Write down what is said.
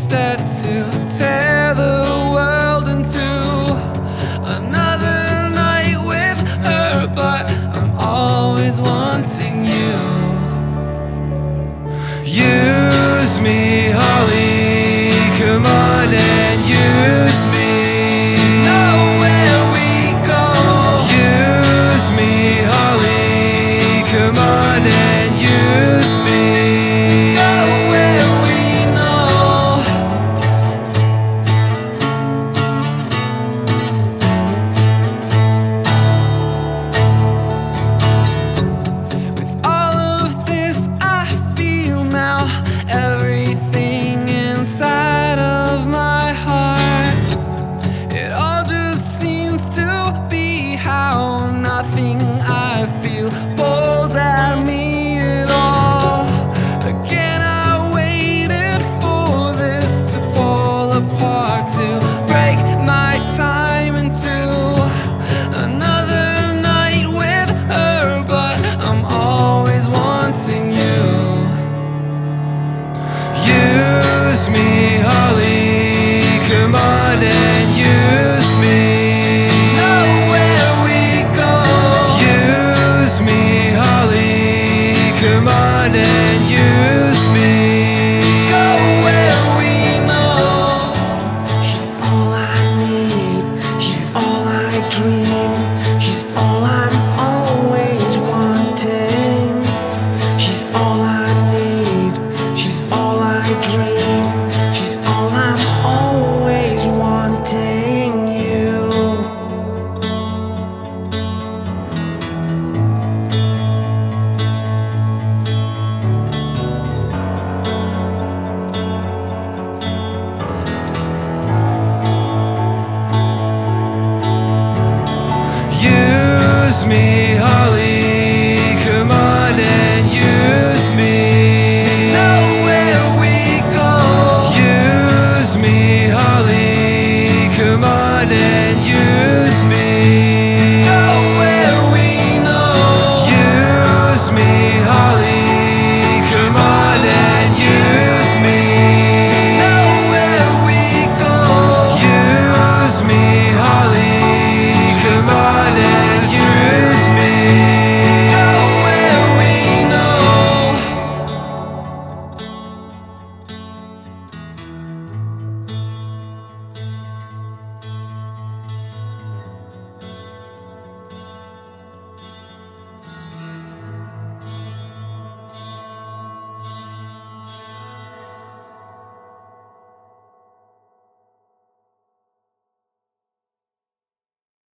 instead to tear the world into another night with her. But I'm always wanting you. Use me, Holly, come on and use me. Know where we go. Use me, Holly, come on and use me. Go where we know. With all of this I feel now, everything inside of my heart, it all just seems to be how nothing I feel pulls at me at all. Again I waited for this to fall apart, to break my time into another night with her. But I'm always wanting you. Use me, Holly, come on and use me. Know where we go. Use me, Holly, come on and use me. Go where we know. She's all I need, she's all I dream, she's all I'm always wanting. She's all I need, she's all I dream, she's all I'm always wanting. You. Use me, Holly, come on and use me. Know where we go. Use me, Holly, come on and use me.